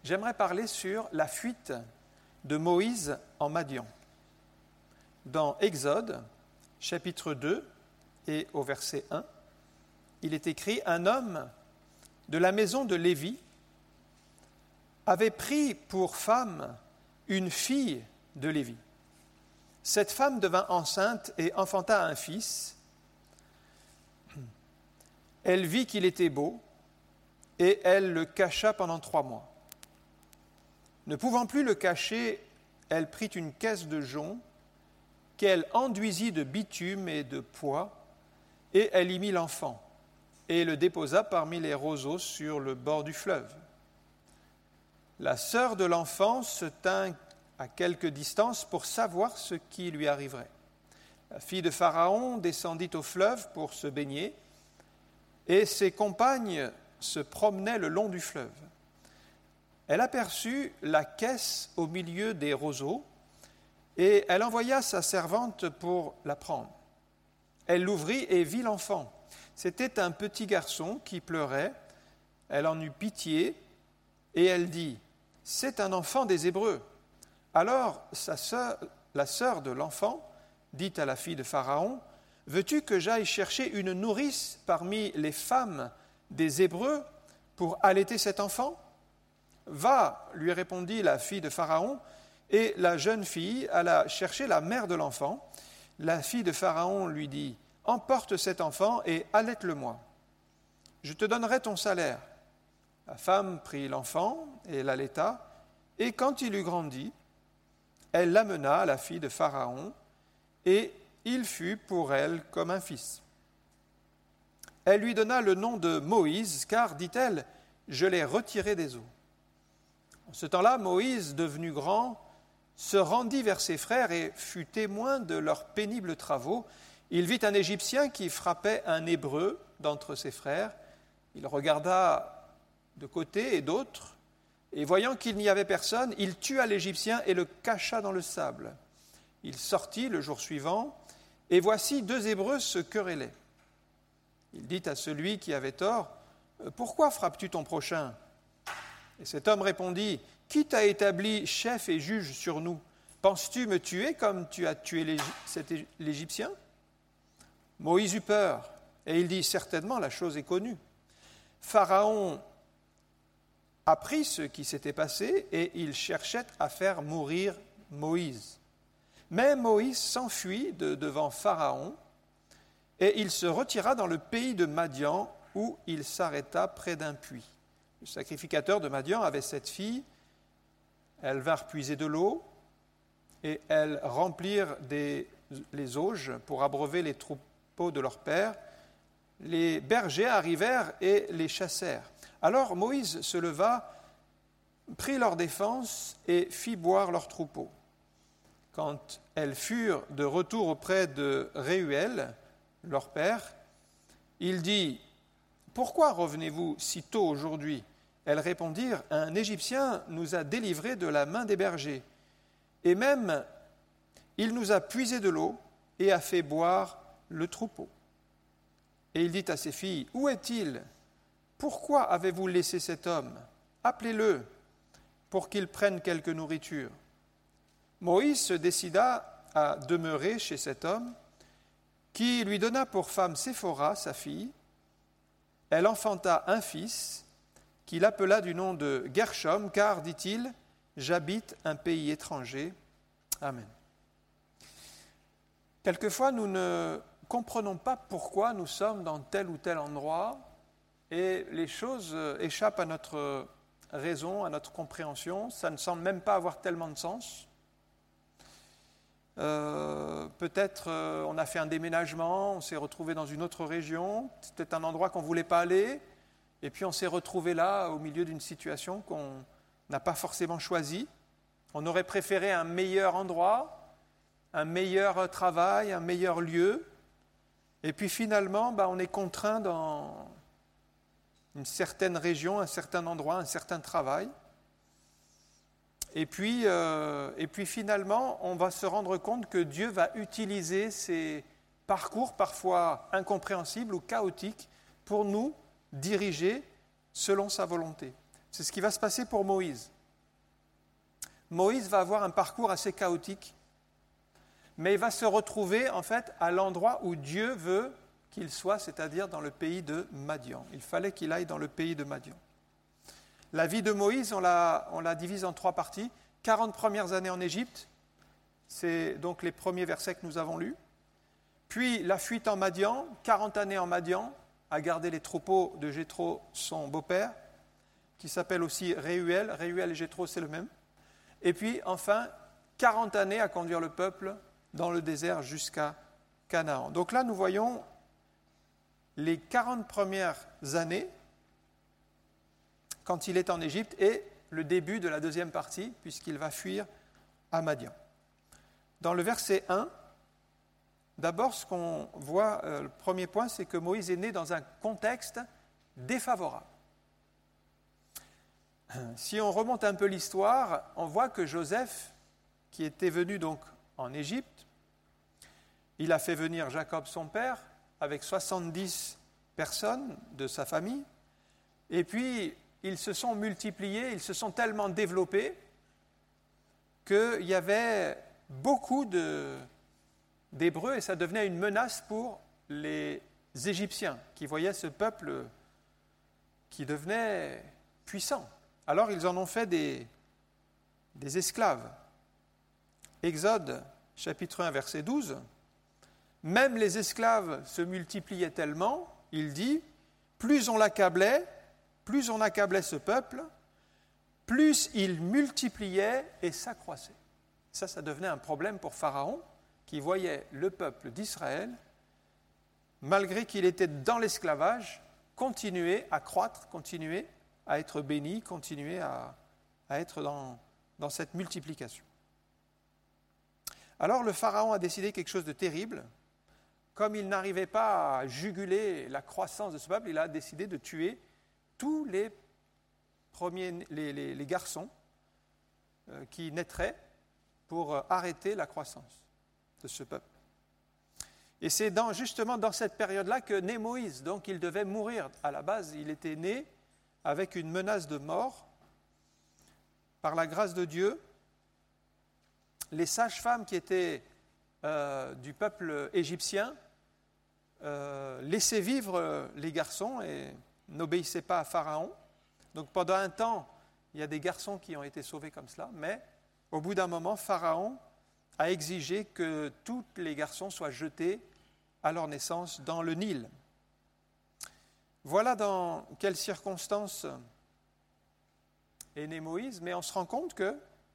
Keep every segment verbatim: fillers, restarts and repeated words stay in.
j'aimerais parler sur la fuite de Moïse en Madian. Dans Exode, chapitre deux, et au verset un, il est écrit « Un homme de la maison de Lévi avait pris pour femme une fille de Lévi. Cette femme devint enceinte et enfanta un fils. Elle vit qu'il était beau et elle le cacha pendant trois mois. Ne pouvant plus le cacher, elle prit une caisse de jonc qu'elle enduisit de bitume et de pois et elle y mit l'enfant et le déposa parmi les roseaux sur le bord du fleuve. La sœur de l'enfant se tint à quelque distance pour savoir ce qui lui arriverait. La fille de Pharaon descendit au fleuve pour se baigner, et ses compagnes se promenaient le long du fleuve. Elle aperçut la caisse au milieu des roseaux, et elle envoya sa servante pour la prendre. Elle l'ouvrit et vit l'enfant. C'était un petit garçon qui pleurait. Elle en eut pitié, et elle dit « C'est un enfant des Hébreux ». Alors sa sœur, la sœur de l'enfant dit à la fille de Pharaon « Veux-tu que j'aille chercher une nourrice parmi les femmes des Hébreux pour allaiter cet enfant ?» « Va, lui répondit la fille de Pharaon, et la jeune fille alla chercher la mère de l'enfant. La fille de Pharaon lui dit « Emporte cet enfant et allaite-le-moi. Je te donnerai ton salaire. » La femme prit l'enfant et l'allaita, et quand il eut grandi, elle l'amena à la fille de Pharaon, et il fut pour elle comme un fils. Elle lui donna le nom de Moïse, car, dit-elle, je l'ai retiré des eaux. En ce temps-là, Moïse, devenu grand, se rendit vers ses frères et fut témoin de leurs pénibles travaux. Il vit un Égyptien qui frappait un Hébreu d'entre ses frères. Il regarda de côté et d'autre, et voyant qu'il n'y avait personne, il tua l'Égyptien et le cacha dans le sable. Il sortit le jour suivant, et voici deux Hébreux se querellaient. Il dit à celui qui avait tort, « Pourquoi frappes-tu ton prochain ?» Et cet homme répondit, « Qui t'a établi chef et juge sur nous ? Penses-tu me tuer comme tu as tué l'Égyptien ?» Moïse eut peur, et il dit, « Certainement, la chose est connue. » Pharaon apprit ce qui s'était passé et il cherchait à faire mourir Moïse. Mais Moïse s'enfuit de devant Pharaon et il se retira dans le pays de Madian où il s'arrêta près d'un puits. Le sacrificateur de Madian avait cette fille. Elles vinrent puiser de l'eau et elles remplirent des, les auges pour abreuver les troupeaux de leur père. Les bergers arrivèrent et les chassèrent. Alors Moïse se leva, prit leur défense et fit boire leurs troupeaux. Quand elles furent de retour auprès de Réuel, leur père, il dit « Pourquoi revenez-vous si tôt aujourd'hui ?» Elles répondirent « Un Égyptien nous a délivrés de la main des bergers, et même il nous a puisé de l'eau et a fait boire le troupeau. » Et il dit à ses filles « Où est-il ? Pourquoi avez-vous laissé cet homme ? Appelez-le pour qu'il prenne quelque nourriture. » Moïse se décida à demeurer chez cet homme, qui lui donna pour femme Séphora, sa fille. Elle enfanta un fils, qu'il appela du nom de Gershom, car, dit-il, « J'habite un pays étranger. » Amen. Quelquefois, nous ne comprenons pas pourquoi nous sommes dans tel ou tel endroit, et les choses échappent à notre raison, à notre compréhension. Ça ne semble même pas avoir tellement de sens. Euh, peut-être euh, on a fait un déménagement, on s'est retrouvé dans une autre région, c'était un endroit qu'on ne voulait pas aller, et puis on s'est retrouvé là au milieu d'une situation qu'on n'a pas forcément choisie. On aurait préféré un meilleur endroit, un meilleur travail, un meilleur lieu, et puis finalement bah, on est contraint dans une certaine région, un certain endroit, un certain travail. Et puis, euh, et puis finalement, on va se rendre compte que Dieu va utiliser ces parcours parfois incompréhensibles ou chaotiques pour nous diriger selon sa volonté. C'est ce qui va se passer pour Moïse. Moïse va avoir un parcours assez chaotique, mais il va se retrouver en fait à l'endroit où Dieu veut qu'il soit, c'est-à-dire dans le pays de Madian. Il fallait qu'il aille dans le pays de Madian. La vie de Moïse, on la, on la divise en trois parties. quarante premières années en Égypte, c'est donc les premiers versets que nous avons lus. Puis la fuite en Madian, quarante années en Madian, à garder les troupeaux de Jéthro, son beau-père, qui s'appelle aussi Réuel. Réuel et Jéthro, c'est le même. Et puis enfin, quarante années à conduire le peuple dans le désert jusqu'à Canaan. Donc là, nous voyons les quarante premières années quand il est en Égypte et le début de la deuxième partie, puisqu'il va fuir à Madian. Dans le verset un, d'abord, ce qu'on voit, euh, le premier point, c'est que Moïse est né dans un contexte défavorable. Si on remonte un peu l'histoire, on voit que Joseph, qui était venu donc en Égypte, il a fait venir Jacob son père avec soixante-dix personnes de sa famille, et puis ils se sont multipliés, ils se sont tellement développés qu'il y avait beaucoup de, d'Hébreux et ça devenait une menace pour les Égyptiens qui voyaient ce peuple qui devenait puissant. Alors ils en ont fait des, des esclaves. Exode chapitre un verset douze, même les esclaves se multipliaient tellement, il dit, plus on l'accablait, plus on accablait ce peuple, plus il multipliait et s'accroissait. Ça, ça devenait un problème pour Pharaon, qui voyait le peuple d'Israël, malgré qu'il était dans l'esclavage, continuer à croître, continuer à être béni, continuer à, à être dans, dans cette multiplication. Alors le Pharaon a décidé quelque chose de terrible. Comme il n'arrivait pas à juguler la croissance de ce peuple, il a décidé de tuer tous les premiers, les, les, les garçons euh, qui naîtraient pour euh, arrêter la croissance de ce peuple. Et c'est dans, justement dans cette période-là que naît Moïse. Donc il devait mourir. À la base, il était né avec une menace de mort. Par la grâce de Dieu, les sages-femmes qui étaient euh, du peuple égyptien euh, laissaient vivre les garçons et n'obéissaient pas à Pharaon. Donc pendant un temps, il y a des garçons qui ont été sauvés comme cela, mais au bout d'un moment, Pharaon a exigé que tous les garçons soient jetés à leur naissance dans le Nil. Voilà dans quelles circonstances est né Moïse, mais on se rend compte que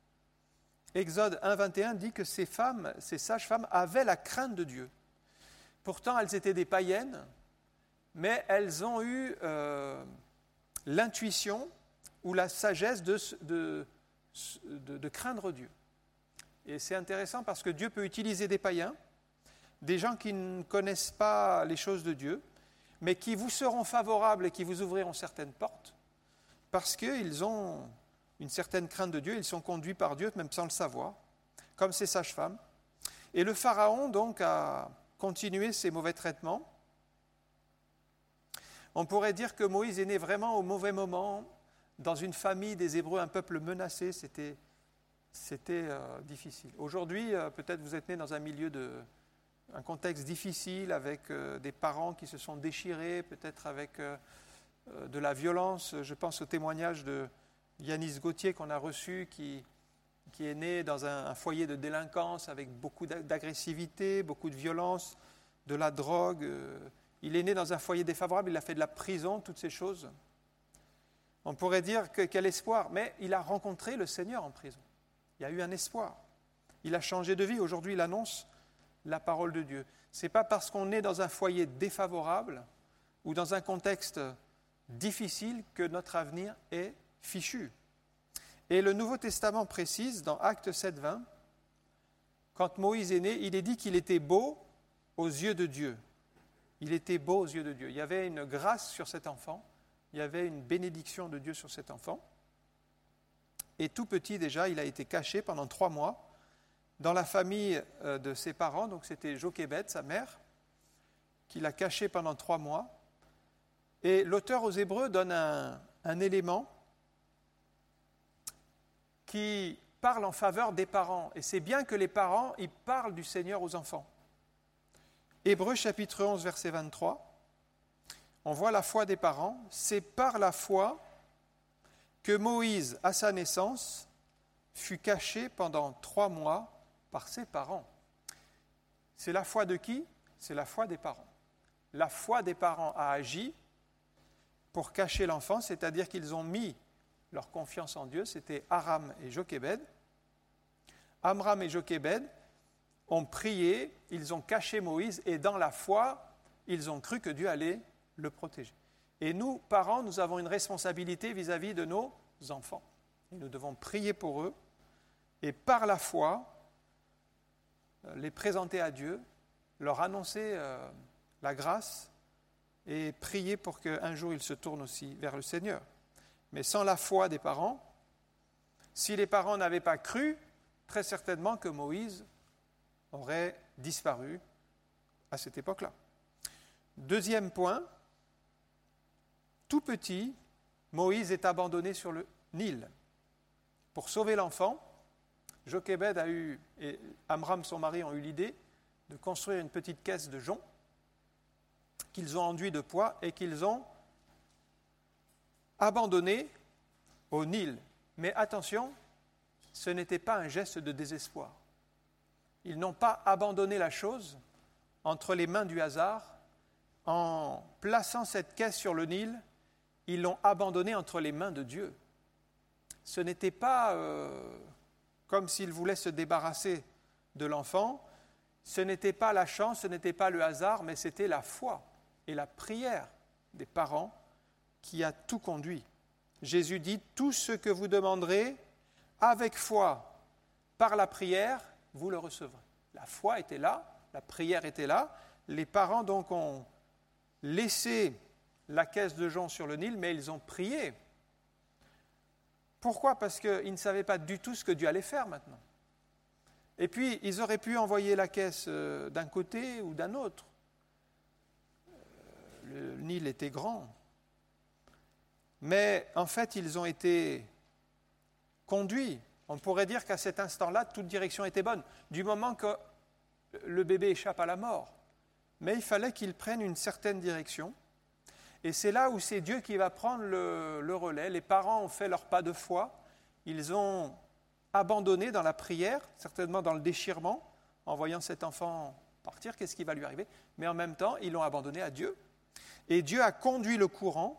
Exode un vingt et un dit que ces femmes, ces sages-femmes avaient la crainte de Dieu. Pourtant, elles étaient des païennes, mais elles ont eu euh, l'intuition ou la sagesse de, de, de, de craindre Dieu. Et c'est intéressant parce que Dieu peut utiliser des païens, des gens qui ne connaissent pas les choses de Dieu, mais qui vous seront favorables et qui vous ouvriront certaines portes, parce qu'ils ont une certaine crainte de Dieu, ils sont conduits par Dieu, même sans le savoir, comme ces sages-femmes. Et le Pharaon, donc, a continué ses mauvais traitements. On pourrait dire que Moïse est né vraiment au mauvais moment, dans une famille des Hébreux, un peuple menacé, c'était, c'était euh, difficile. Aujourd'hui, euh, peut-être vous êtes né dans un milieu de... un contexte difficile, avec euh, des parents qui se sont déchirés, peut-être avec euh, euh, de la violence. Je pense au témoignage de Yanis Gauthier qu'on a reçu, qui, qui est né dans un, un foyer de délinquance avec beaucoup d'agressivité, beaucoup de violence, de la drogue. Il est né dans un foyer défavorable, il a fait de la prison, toutes ces choses. On pourrait dire que, quel espoir, mais il a rencontré le Seigneur en prison. Il y a eu un espoir. Il a changé de vie. Aujourd'hui, il annonce la parole de Dieu. Ce n'est pas parce qu'on est dans un foyer défavorable ou dans un contexte difficile que notre avenir est fichu. Et le Nouveau Testament précise, dans Actes sept vingt, quand Moïse est né, il est dit qu'il était beau aux yeux de Dieu. Il était beau aux yeux de Dieu. Il y avait une grâce sur cet enfant, il y avait une bénédiction de Dieu sur cet enfant. Et tout petit déjà, il a été caché pendant trois mois dans la famille de ses parents, donc c'était Jochébed, sa mère, qui l'a caché pendant trois mois. Et l'auteur aux Hébreux donne un, un élément qui parle en faveur des parents. Et c'est bien que les parents, ils parlent du Seigneur aux enfants. Hébreux chapitre onze, verset vingt-trois, on voit la foi des parents. C'est par la foi que Moïse, à sa naissance, fut caché pendant trois mois par ses parents. C'est la foi de qui? C'est la foi des parents. La foi des parents a agi pour cacher l'enfant, c'est-à-dire qu'ils ont mis leur confiance en Dieu. C'était Aram et Jochébed. Amram et Jochébed ont prié, ils ont caché Moïse, et dans la foi, ils ont cru que Dieu allait le protéger. Et nous, parents, nous avons une responsabilité vis-à-vis de nos enfants. Et nous devons prier pour eux, et par la foi, les présenter à Dieu, leur annoncer euh, la grâce, et prier pour qu'un jour ils se tournent aussi vers le Seigneur. Mais sans la foi des parents, si les parents n'avaient pas cru, très certainement que Moïse aurait disparu à cette époque-là. Deuxième point, tout petit, Moïse est abandonné sur le Nil. Pour sauver l'enfant, Jochébed a eu, et Amram, son mari, ont eu l'idée de construire une petite caisse de jonc qu'ils ont enduit de poids et qu'ils ont abandonné au Nil. Mais attention, ce n'était pas un geste de désespoir. Ils n'ont pas abandonné la chose entre les mains du hasard. En plaçant cette caisse sur le Nil, ils l'ont abandonnée entre les mains de Dieu. Ce n'était pas euh, comme s'ils voulaient se débarrasser de l'enfant. Ce n'était pas la chance, ce n'était pas le hasard, mais c'était la foi et la prière des parents qui a tout conduit. Jésus dit, tout ce que vous demanderez avec foi par la prière, vous le recevrez. La foi était là, la prière était là. Les parents donc ont laissé la caisse de jonc sur le Nil, mais ils ont prié. Pourquoi? Parce qu'ils ne savaient pas du tout ce que Dieu allait faire maintenant. Et puis, ils auraient pu envoyer la caisse d'un côté ou d'un autre. Le Nil était grand. Mais en fait, ils ont été conduits. On pourrait dire qu'à cet instant-là, toute direction était bonne, du moment que le bébé échappe à la mort. Mais il fallait qu'ils prennent une certaine direction. Et c'est là où c'est Dieu qui va prendre le, le relais. Les parents ont fait leur pas de foi. Ils ont abandonné dans la prière, certainement dans le déchirement, en voyant cet enfant partir, qu'est-ce qui va lui arriver? Mais en même temps, ils l'ont abandonné à Dieu. Et Dieu a conduit le courant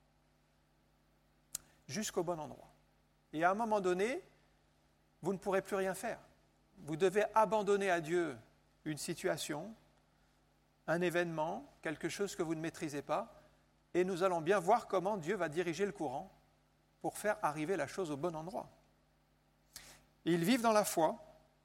jusqu'au bon endroit. Et à un moment donné, vous ne pourrez plus rien faire. Vous devez abandonner à Dieu une situation, un événement, quelque chose que vous ne maîtrisez pas, et nous allons bien voir comment Dieu va diriger le courant pour faire arriver la chose au bon endroit. Ils vivent dans la foi.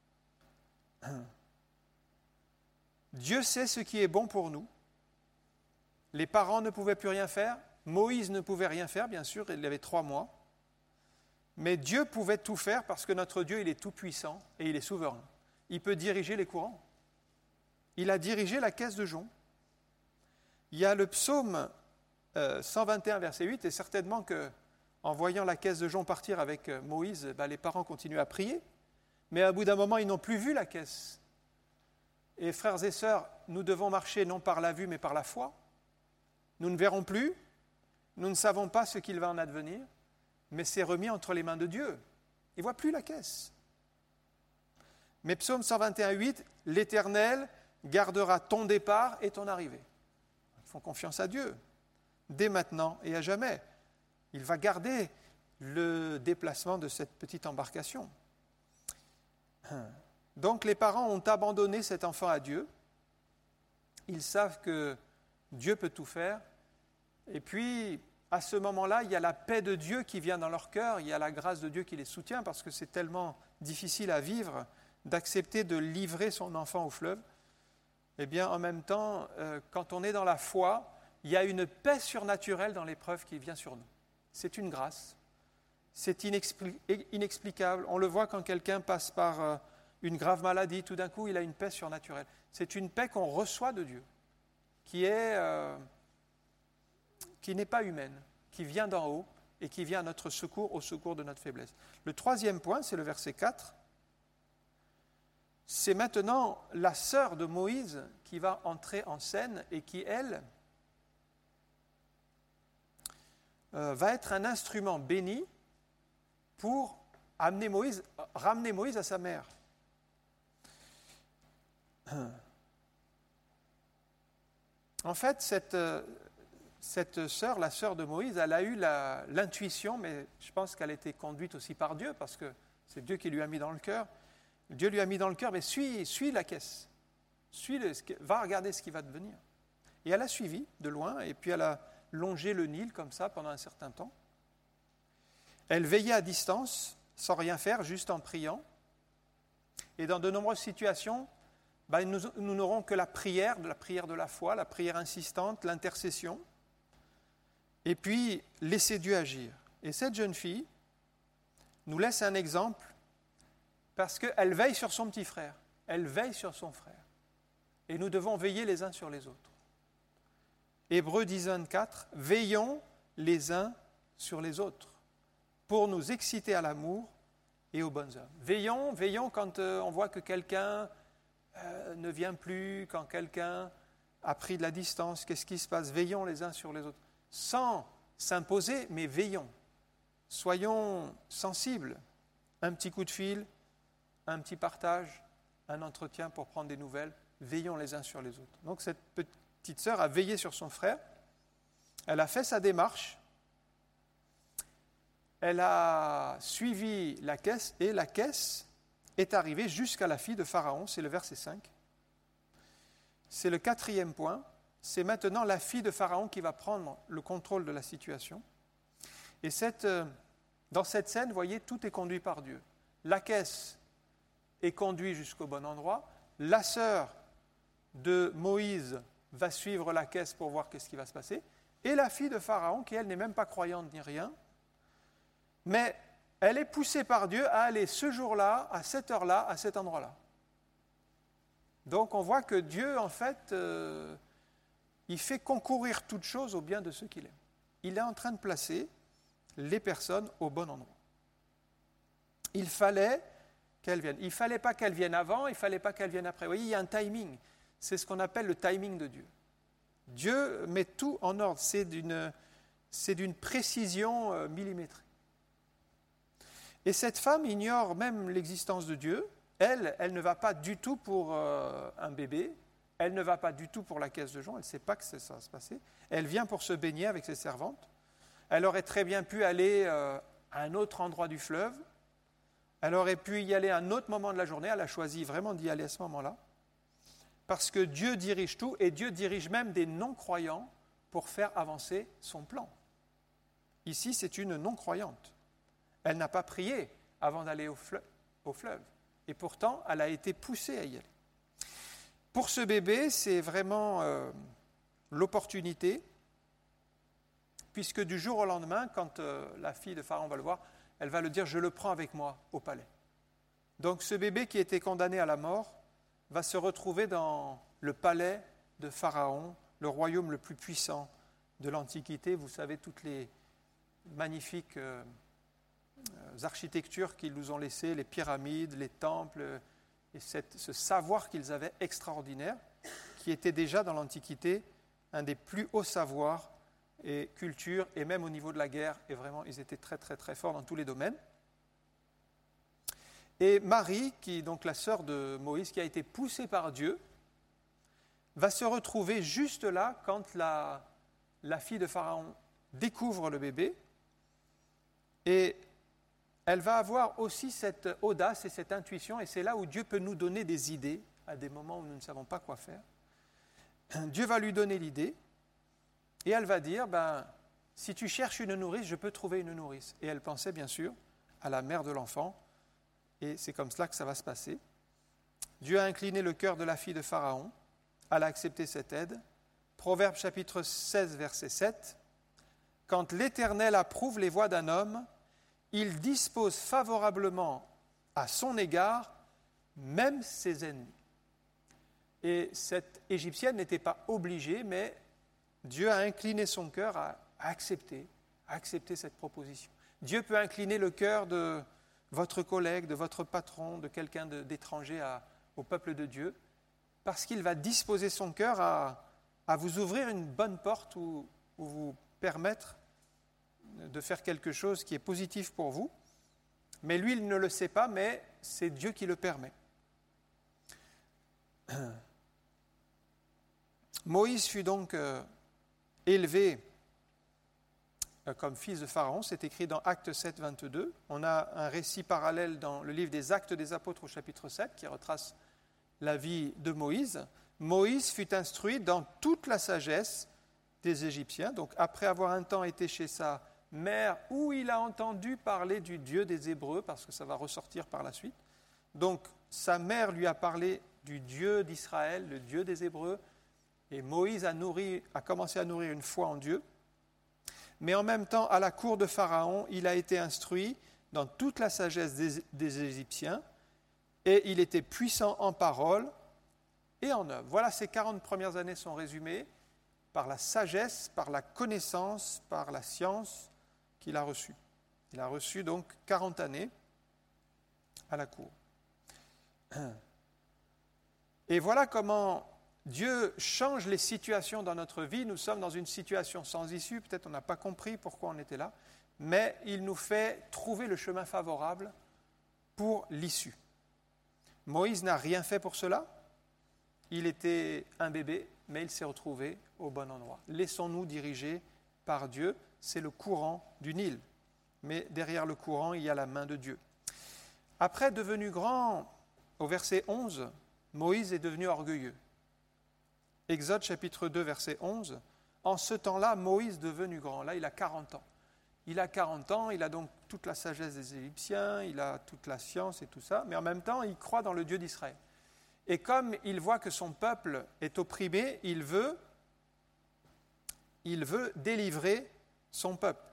Dieu sait ce qui est bon pour nous. Les parents ne pouvaient plus rien faire. Moïse ne pouvait rien faire, bien sûr, il avait trois mois. Mais Dieu pouvait tout faire parce que notre Dieu, il est tout puissant et il est souverain. Il peut diriger les courants. Il a dirigé la caisse de jonc. Il y a le psaume euh, cent vingt et un, verset huit, et certainement qu'en voyant la caisse de jonc partir avec Moïse, ben, les parents continuaient à prier, mais à bout d'un moment, ils n'ont plus vu la caisse. Et frères et sœurs, nous devons marcher non par la vue, mais par la foi. Nous ne verrons plus, nous ne savons pas ce qu'il va en advenir, mais c'est remis entre les mains de Dieu. Il ne voit plus la caisse. Mais psaume cent vingt et un, huit, « L'Éternel gardera ton départ et ton arrivée. » Ils font confiance à Dieu, dès maintenant et à jamais. Il va garder le déplacement de cette petite embarcation. Donc les parents ont abandonné cet enfant à Dieu. Ils savent que Dieu peut tout faire. Et puis, à ce moment-là, il y a la paix de Dieu qui vient dans leur cœur, il y a la grâce de Dieu qui les soutient, parce que c'est tellement difficile à vivre d'accepter de livrer son enfant au fleuve. Eh bien, en même temps, euh, quand on est dans la foi, il y a une paix surnaturelle dans l'épreuve qui vient sur nous. C'est une grâce. C'est inexpli- inexplicable. On le voit quand quelqu'un passe par euh, une grave maladie, tout d'un coup, il a une paix surnaturelle. C'est une paix qu'on reçoit de Dieu, qui est... Euh, qui n'est pas humaine, qui vient d'en haut et qui vient à notre secours, au secours de notre faiblesse. Le troisième point, c'est le verset quatre. C'est maintenant la sœur de Moïse qui va entrer en scène et qui, elle, euh, va être un instrument béni pour amener Moïse, ramener Moïse à sa mère. En fait, cette, cette sœur, la sœur de Moïse, elle a eu la, l'intuition, mais je pense qu'elle a été conduite aussi par Dieu, parce que c'est Dieu qui lui a mis dans le cœur. Dieu lui a mis dans le cœur, mais suis, suis la caisse, suis le, va regarder ce qui va devenir. Et elle a suivi de loin, et puis elle a longé le Nil comme ça pendant un certain temps. Elle veillait à distance, sans rien faire, juste en priant. Et dans de nombreuses situations, ben, nous, nous n'aurons que la prière, la prière de la foi, la prière insistante, l'intercession, et puis laisser Dieu agir. Et cette jeune fille nous laisse un exemple parce qu'elle veille sur son petit frère, elle veille sur son frère. Et nous devons veiller les uns sur les autres. Hébreux dix, vingt-quatre, veillons les uns sur les autres pour nous exciter à l'amour et aux bonnes œuvres. Veillons, veillons quand euh, on voit que quelqu'un euh, ne vient plus, quand quelqu'un a pris de la distance, qu'est-ce qui se passe? Veillons les uns sur les autres, sans s'imposer, mais veillons. Soyons sensibles. Un petit coup de fil, un petit partage, un entretien pour prendre des nouvelles. Veillons les uns sur les autres. Donc cette petite sœur a veillé sur son frère. Elle a fait sa démarche. Elle a suivi la caisse et la caisse est arrivée jusqu'à la fille de Pharaon. C'est le verset cinq. C'est le quatrième point. C'est maintenant la fille de Pharaon qui va prendre le contrôle de la situation. Et cette, dans cette scène, vous voyez, tout est conduit par Dieu. La caisse est conduite jusqu'au bon endroit. La sœur de Moïse va suivre la caisse pour voir qu'est-ce qui va se passer. Et la fille de Pharaon, qui elle n'est même pas croyante ni rien, mais elle est poussée par Dieu à aller ce jour-là, à cette heure-là, à cet endroit-là. Donc on voit que Dieu, en fait, euh, il fait concourir toute chose au bien de ceux qu'il aime. Il est en train de placer les personnes au bon endroit. Il fallait qu'elles viennent. Il ne fallait pas qu'elles viennent avant, il ne fallait pas qu'elles viennent après. Vous voyez, il y a un timing. C'est ce qu'on appelle le timing de Dieu. Dieu met tout en ordre. C'est d'une, c'est d'une précision euh, millimétrique. Et cette femme ignore même l'existence de Dieu. Elle, elle ne va pas du tout pour euh, un bébé. Elle ne va pas du tout pour la caisse de jonc. Elle ne sait pas que ça va se passer. Elle vient pour se baigner avec ses servantes. Elle aurait très bien pu aller euh, à un autre endroit du fleuve. Elle aurait pu y aller à un autre moment de la journée. Elle a choisi vraiment d'y aller à ce moment-là. Parce que Dieu dirige tout et Dieu dirige même des non-croyants pour faire avancer son plan. Ici, c'est une non-croyante. Elle n'a pas prié avant d'aller au fleuve, au fleuve. Et pourtant, elle a été poussée à y aller. Pour ce bébé, c'est vraiment euh, l'opportunité, puisque du jour au lendemain, quand euh, la fille de Pharaon va le voir, elle va le dire « je le prends avec moi au palais ». Donc ce bébé qui était condamné à la mort va se retrouver dans le palais de Pharaon, le royaume le plus puissant de l'Antiquité. Vous savez, toutes les magnifiques euh, architectures qu'ils nous ont laissées, les pyramides, les temples, et cette, ce savoir qu'ils avaient extraordinaire, qui était déjà dans l'Antiquité un des plus hauts savoirs et cultures, et même au niveau de la guerre, et vraiment, ils étaient très, très, très forts dans tous les domaines. Et Marie, qui est donc la sœur de Moïse, qui a été poussée par Dieu, va se retrouver juste là quand la, la fille de Pharaon découvre le bébé. Et elle va avoir aussi cette audace et cette intuition, et c'est là où Dieu peut nous donner des idées, à des moments où nous ne savons pas quoi faire. Dieu va lui donner l'idée, et elle va dire, ben, si tu cherches une nourrice, je peux trouver une nourrice. Et elle pensait bien sûr à la mère de l'enfant, et c'est comme cela que ça va se passer. Dieu a incliné le cœur de la fille de Pharaon, elle a accepté cette aide. Proverbe chapitre seize, verset sept. Quand l'Éternel approuve les voies d'un homme, il dispose favorablement à son égard même ses ennemis. Et cette Égyptienne n'était pas obligée, mais Dieu a incliné son cœur à accepter, acceptez cette proposition. Dieu peut incliner le cœur de votre collègue, de votre patron, de quelqu'un de, d'étranger à, au peuple de Dieu, parce qu'il va disposer son cœur à, à vous ouvrir une bonne porte ou, ou vous permettre de faire quelque chose qui est positif pour vous. Mais lui, il ne le sait pas, mais c'est Dieu qui le permet. Moïse fut donc euh, élevé euh, comme fils de Pharaon, c'est écrit dans Actes sept, vingt-deux. On a un récit parallèle dans le livre des Actes des Apôtres au chapitre sept qui retrace la vie de Moïse. Moïse fut instruit dans toute la sagesse des Égyptiens. Donc après avoir un temps été chez sa mère, où il a entendu parler du Dieu des Hébreux, parce que ça va ressortir par la suite. Donc sa mère lui a parlé du Dieu d'Israël, le Dieu des Hébreux, et Moïse a, nourri, a commencé à nourrir une foi en Dieu. Mais en même temps, à la cour de Pharaon, il a été instruit dans toute la sagesse des, des Égyptiens, et il était puissant en parole et en œuvre. Voilà, ces quarante premières années sont résumées par la sagesse, par la connaissance, par la science qu'il a reçue. Il a reçu donc quarante années à la cour. Et voilà comment Dieu change les situations dans notre vie. Nous sommes dans une situation sans issue, peut-être on n'a pas compris pourquoi on était là, mais il nous fait trouver le chemin favorable pour l'issue. Moïse n'a rien fait pour cela. Il était un bébé, mais il s'est retrouvé au bon endroit. Laissons-nous diriger par Dieu. C'est le courant du Nil. Mais derrière le courant, il y a la main de Dieu. Après, devenu grand, au verset onze, Moïse est devenu orgueilleux. Exode chapitre deux, verset onze. En ce temps-là, Moïse devenu grand. Là, il a quarante ans. Il a quarante ans, il a donc toute la sagesse des Égyptiens, il a toute la science et tout ça, mais en même temps, il croit dans le Dieu d'Israël. Et comme il voit que son peuple est opprimé, il veut, il veut délivrer son peuple.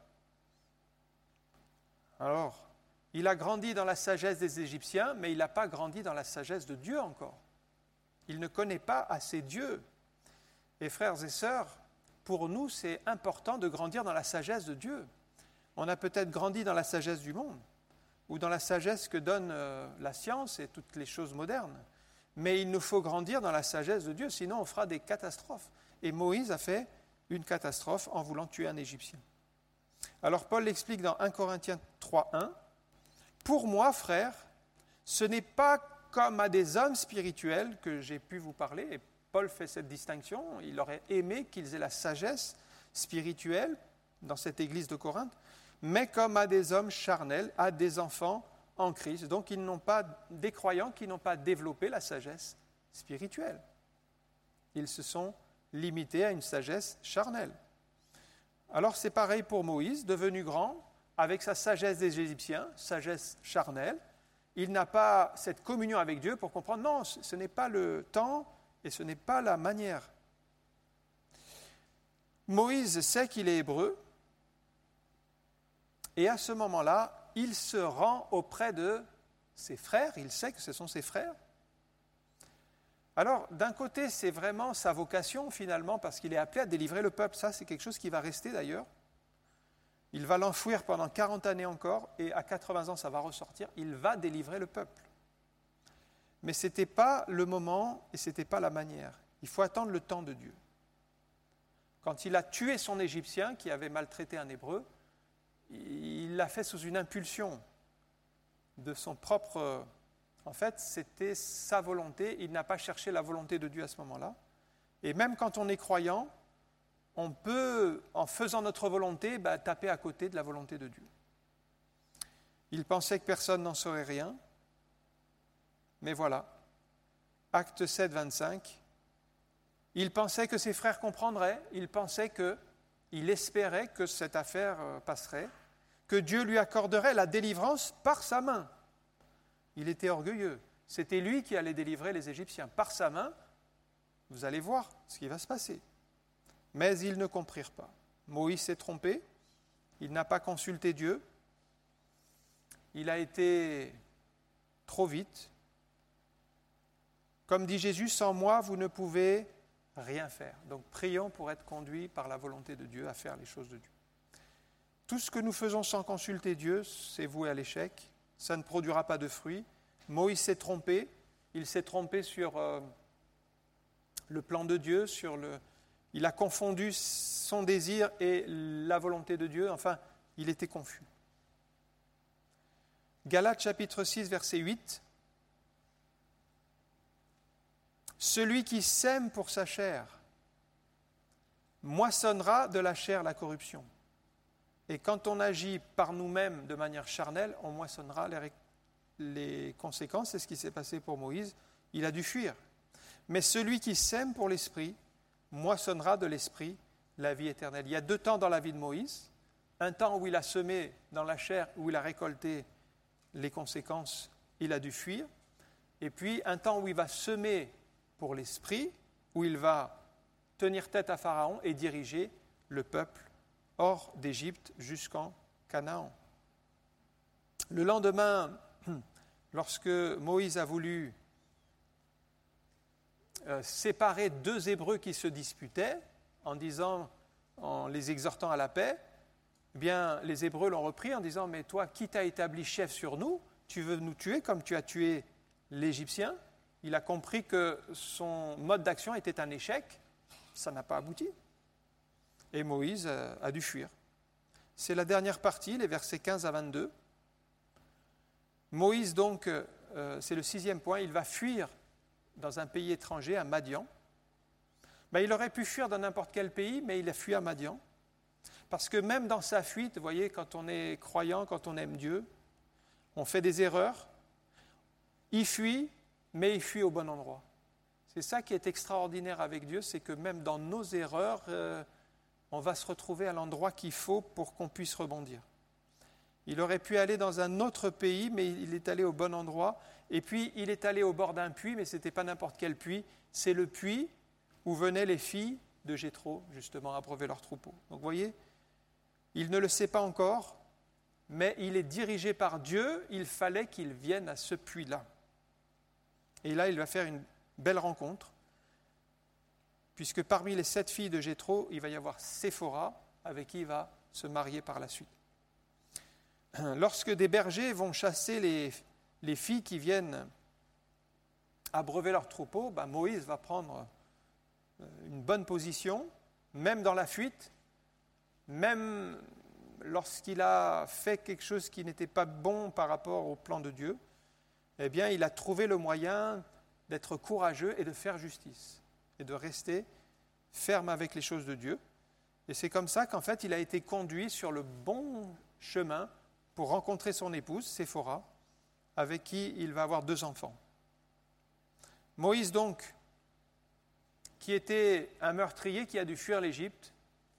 Alors, il a grandi dans la sagesse des Égyptiens, mais il n'a pas grandi dans la sagesse de Dieu encore. Il ne connaît pas assez Dieu. Et frères et sœurs, pour nous, c'est important de grandir dans la sagesse de Dieu. On a peut-être grandi dans la sagesse du monde, ou dans la sagesse que donne euh, la science et toutes les choses modernes. Mais il nous faut grandir dans la sagesse de Dieu, sinon on fera des catastrophes. Et Moïse a fait une catastrophe en voulant tuer un Égyptien. Alors Paul l'explique dans un Corinthiens trois, un. « Pour moi, frères, ce n'est pas comme à des hommes spirituels que j'ai pu vous parler. » Et Paul fait cette distinction. Il aurait aimé qu'ils aient la sagesse spirituelle dans cette église de Corinthe, mais comme à des hommes charnels, à des enfants en Christ. Donc ils n'ont pas, des croyants qui n'ont pas développé la sagesse spirituelle. Ils se sont limités à une sagesse charnelle. Alors c'est pareil pour Moïse, devenu grand, avec sa sagesse des Égyptiens, sagesse charnelle. Il n'a pas cette communion avec Dieu pour comprendre, non, ce n'est pas le temps et ce n'est pas la manière. Moïse sait qu'il est hébreu, et à ce moment-là, il se rend auprès de ses frères, il sait que ce sont ses frères. Alors, d'un côté, c'est vraiment sa vocation, finalement, parce qu'il est appelé à délivrer le peuple. Ça, c'est quelque chose qui va rester, d'ailleurs. Il va l'enfouir pendant quarante années encore, et à quatre-vingts ans, ça va ressortir. Il va délivrer le peuple. Mais ce n'était pas le moment, et ce n'était pas la manière. Il faut attendre le temps de Dieu. Quand il a tué son Égyptien, qui avait maltraité un Hébreu, il l'a fait sous une impulsion de son propre... En fait, c'était sa volonté. Il n'a pas cherché la volonté de Dieu à ce moment-là. Et même quand on est croyant, on peut, en faisant notre volonté, bah, taper à côté de la volonté de Dieu. Il pensait que personne n'en saurait rien. Mais voilà, Acte sept, vingt-cinq, il pensait que ses frères comprendraient, il pensait que, il espérait que cette affaire passerait, que Dieu lui accorderait la délivrance par sa main. Il était orgueilleux. C'était lui qui allait délivrer les Égyptiens. Par sa main, vous allez voir ce qui va se passer. Mais ils ne comprirent pas. Moïse s'est trompé, il n'a pas consulté Dieu, il a été trop vite. Comme dit Jésus, sans moi, vous ne pouvez rien faire. Donc prions pour être conduits par la volonté de Dieu à faire les choses de Dieu. tout ce que nous faisons sans consulter Dieu, c'est voué à l'échec. Ça ne produira pas de fruits. Moïse s'est trompé. Il s'est trompé sur euh, le plan de Dieu, sur le... il a confondu son désir et la volonté de Dieu. Enfin, il était confus. Galates chapitre six, verset huit. Celui qui sème pour sa chair moissonnera de la chair la corruption. Et quand on agit par nous-mêmes de manière charnelle, on moissonnera les, les conséquences. C'est ce qui s'est passé pour Moïse. Il a dû fuir. Mais celui qui sème pour l'esprit moissonnera de l'esprit la vie éternelle. Il y a deux temps dans la vie de Moïse. Un temps où il a semé dans la chair, où il a récolté les conséquences, il a dû fuir. Et puis un temps où il va semer pour l'esprit, où il va tenir tête à Pharaon et diriger le peuple hors d'Égypte jusqu'en Canaan. Le lendemain, lorsque Moïse a voulu euh, séparer deux Hébreux qui se disputaient, en disant, en les exhortant à la paix, eh bien, les Hébreux l'ont repris en disant « Mais toi, qui t'a établi chef sur nous? Tu veux nous tuer comme tu as tué l'Égyptien ?» Il a compris que son mode d'action était un échec. Ça n'a pas abouti. Et Moïse a dû fuir. C'est la dernière partie, les versets quinze à vingt-deux. Moïse, donc, euh, c'est le sixième point, il va fuir dans un pays étranger, à Madian. Ben, il aurait pu fuir dans n'importe quel pays, mais il a fui à Madian. Parce que même dans sa fuite, vous voyez, quand on est croyant, quand on aime Dieu, on fait des erreurs. Il fuit, mais il fuit au bon endroit. C'est ça qui est extraordinaire avec Dieu, c'est que même dans nos erreurs, euh, on va se retrouver à l'endroit qu'il faut pour qu'on puisse rebondir. Il aurait pu aller dans un autre pays, mais il est allé au bon endroit. Et puis, il est allé au bord d'un puits, mais ce n'était pas n'importe quel puits. C'est le puits où venaient les filles de Jéthro, justement, abreuver leurs troupeaux. Donc, vous voyez, il ne le sait pas encore, mais il est dirigé par Dieu. Il fallait qu'il vienne à ce puits-là. Et là, il va faire une belle rencontre, puisque parmi les sept filles de Jéthro, il va y avoir Séphora, avec qui il va se marier par la suite. Lorsque des bergers vont chasser les, les filles qui viennent abreuver leurs troupeaux, ben Moïse va prendre une bonne position, même dans la fuite, même lorsqu'il a fait quelque chose qui n'était pas bon par rapport au plan de Dieu, eh bien, il a trouvé le moyen d'être courageux et de faire justice, et de rester ferme avec les choses de Dieu. Et c'est comme ça qu'en fait, il a été conduit sur le bon chemin pour rencontrer son épouse, Séphora, avec qui il va avoir deux enfants. Moïse, donc, qui était un meurtrier qui a dû fuir l'Égypte,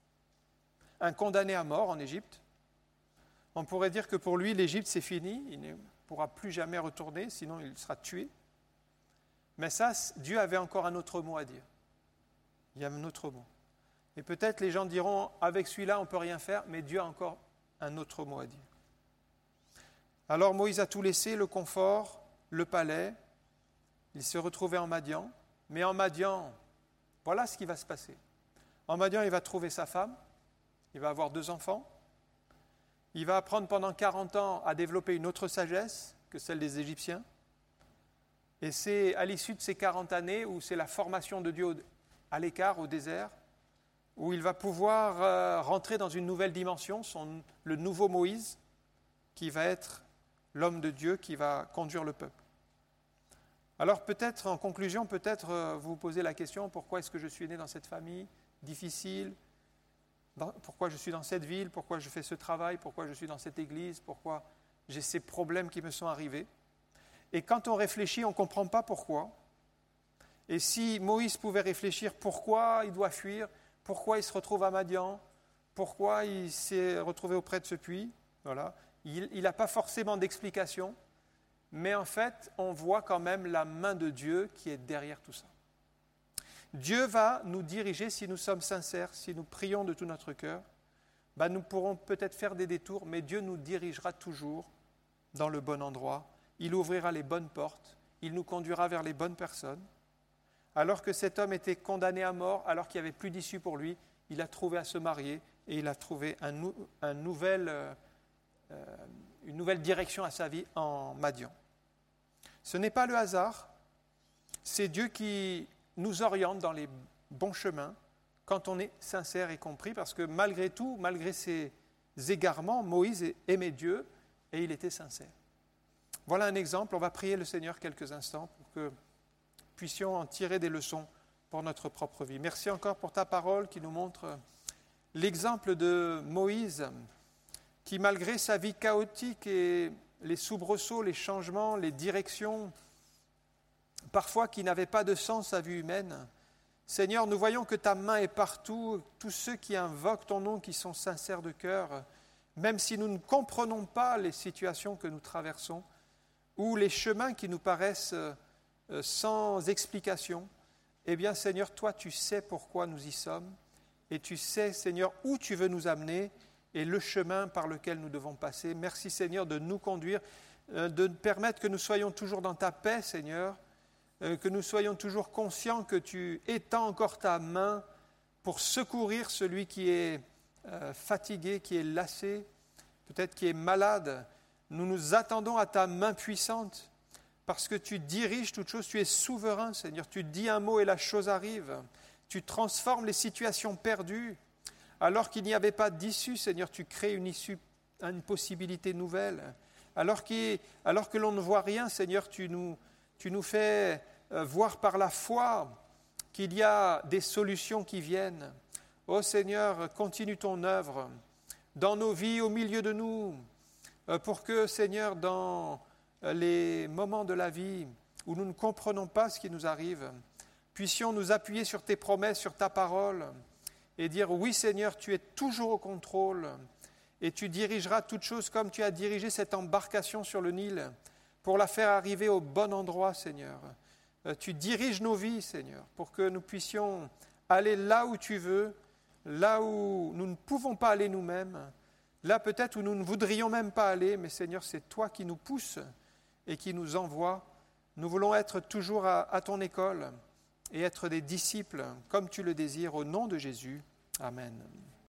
un condamné à mort en Égypte, on pourrait dire que pour lui, l'Égypte, c'est fini, il ne pourra plus jamais retourner, sinon il sera tué. Mais ça, Dieu avait encore un autre mot à dire. Il y a un autre mot. Et peut-être les gens diront, avec celui-là, on ne peut rien faire, mais Dieu a encore un autre mot à dire. Alors Moïse a tout laissé, le confort, le palais. Il s'est retrouvé en Madian. Mais en Madian, voilà ce qui va se passer. En Madian, il va trouver sa femme. Il va avoir deux enfants. Il va apprendre pendant quarante ans à développer une autre sagesse que celle des Égyptiens. Et c'est à l'issue de ces quarante années où c'est la formation de Dieu à l'écart, au désert, où il va pouvoir rentrer dans une nouvelle dimension, son, le nouveau Moïse, qui va être l'homme de Dieu qui va conduire le peuple. Alors peut-être, en conclusion, peut-être vous vous posez la question, pourquoi est-ce que je suis né dans cette famille difficile ? Pourquoi je suis dans cette ville? Pourquoi je fais ce travail? Pourquoi je suis dans cette église? Pourquoi j'ai ces problèmes qui me sont arrivés? Et quand on réfléchit, on ne comprend pas pourquoi. Et si Moïse pouvait réfléchir pourquoi il doit fuir, pourquoi il se retrouve à Madian, pourquoi il s'est retrouvé auprès de ce puits, voilà, il n'a pas forcément d'explication, mais en fait, on voit quand même la main de Dieu qui est derrière tout ça. Dieu va nous diriger si nous sommes sincères, si nous prions de tout notre cœur. Ben nous pourrons peut-être faire des détours, mais Dieu nous dirigera toujours dans le bon endroit. Il ouvrira les bonnes portes, il nous conduira vers les bonnes personnes. Alors que cet homme était condamné à mort, alors qu'il n'y avait plus d'issue pour lui, il a trouvé à se marier et il a trouvé un, nou, un nouvel, euh, une nouvelle direction à sa vie en Madian. Ce n'est pas le hasard, c'est Dieu qui nous oriente dans les bons chemins quand on est sincère et compris, parce que malgré tout, malgré ses égarements, Moïse aimait Dieu et il était sincère. Voilà un exemple, on va prier le Seigneur quelques instants pour que nous puissions en tirer des leçons pour notre propre vie. Merci encore pour ta parole qui nous montre l'exemple de Moïse qui, malgré sa vie chaotique et les soubresauts, les changements, les directions, parfois qui n'avaient pas de sens à vue humaine, Seigneur, nous voyons que ta main est partout, tous ceux qui invoquent ton nom, qui sont sincères de cœur, même si nous ne comprenons pas les situations que nous traversons, ou les chemins qui nous paraissent sans explication, eh bien Seigneur, toi tu sais pourquoi nous y sommes, et tu sais Seigneur où tu veux nous amener, et le chemin par lequel nous devons passer. Merci Seigneur de nous conduire, de permettre que nous soyons toujours dans ta paix Seigneur, que nous soyons toujours conscients que tu étends encore ta main pour secourir celui qui est fatigué, qui est lassé, peut-être qui est malade. Nous nous attendons à ta main puissante parce que tu diriges toutes choses, tu es souverain Seigneur, tu dis un mot et la chose arrive, tu transformes les situations perdues. Alors qu'il n'y avait pas d'issue, Seigneur, tu crées une issue, une possibilité nouvelle. Alors, alors que l'on ne voit rien, Seigneur, tu nous, tu nous fais voir par la foi qu'il y a des solutions qui viennent. Ô Seigneur, continue ton œuvre dans nos vies, au milieu de nous, pour que, Seigneur, dans les moments de la vie où nous ne comprenons pas ce qui nous arrive, puissions nous appuyer sur tes promesses, sur ta parole, et dire oui Seigneur, tu es toujours au contrôle et tu dirigeras toutes choses comme tu as dirigé cette embarcation sur le Nil pour la faire arriver au bon endroit Seigneur. Tu diriges nos vies Seigneur pour que nous puissions aller là où tu veux, là où nous ne pouvons pas aller nous-mêmes, là peut-être où nous ne voudrions même pas aller, mais Seigneur c'est toi qui nous pousses et qui nous envoie. Nous voulons être toujours à, à ton école et être des disciples comme tu le désires au nom de Jésus. Amen.